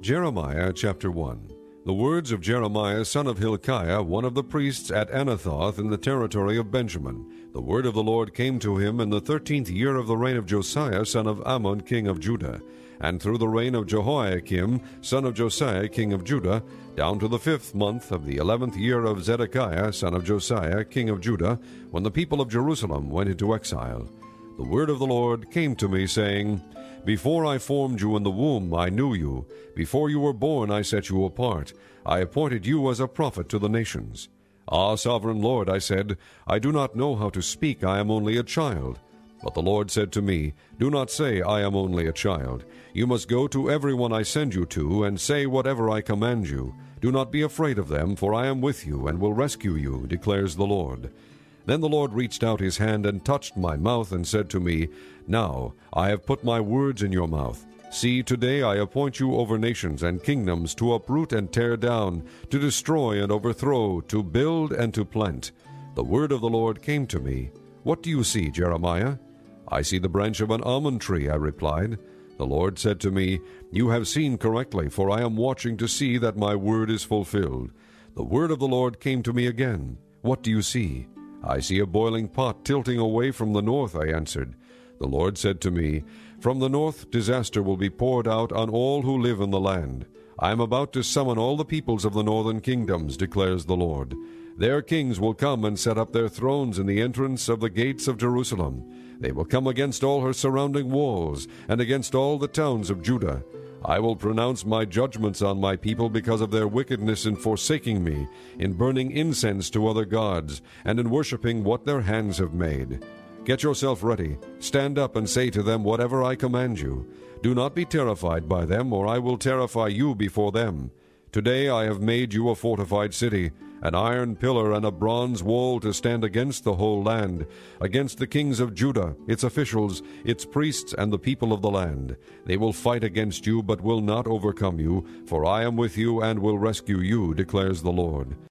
Jeremiah chapter 1. The words of Jeremiah son of Hilkiah, one of the priests at Anathoth in the territory of Benjamin. The word of the Lord came to him in the 13th year of the reign of Josiah son of Ammon king of Judah, and through the reign of Jehoiakim son of Josiah king of Judah, down to the 5th month of the 11th year of Zedekiah son of Josiah king of Judah, when the people of Jerusalem went into exile. The word of the Lord came to me, saying, Before I formed you in the womb I knew you. Before you were born I set you apart. I appointed you as a prophet to the nations. Ah, sovereign Lord, I said, I do not know how to speak, I am only a child. But the Lord said to me, Do not say, I am only a child. You must go to everyone I send you to, and say whatever I command you. Do not be afraid of them, for I am with you, and will rescue you, declares the Lord. Then the Lord reached out his hand and touched my mouth and said to me, Now I have put my words in your mouth. See, today I appoint you over nations and kingdoms to uproot and tear down, to destroy and overthrow, to build and to plant. The word of the Lord came to me. What do you see, Jeremiah? I see the branch of an almond tree, I replied. The Lord said to me, You have seen correctly, for I am watching to see that my word is fulfilled. The word of the Lord came to me again. What do you see? I see a boiling pot tilting away from the north, I answered. The Lord said to me, From the north disaster will be poured out on all who live in the land. I am about to summon all the peoples of the northern kingdoms, declares the Lord. Their kings will come and set up their thrones in the entrance of the gates of Jerusalem. They will come against all her surrounding walls, and against all the towns of Judah. I will pronounce my judgments on my people because of their wickedness in forsaking me, in burning incense to other gods, and in worshiping what their hands have made. Get yourself ready. Stand up and say to them whatever I command you. Do not be terrified by them, or I will terrify you before them. Today I have made you a fortified city, an iron pillar and a bronze wall to stand against the whole land, against the kings of Judah, its officials, its priests, and the people of the land. They will fight against you, but will not overcome you, for I am with you and will rescue you, declares the Lord.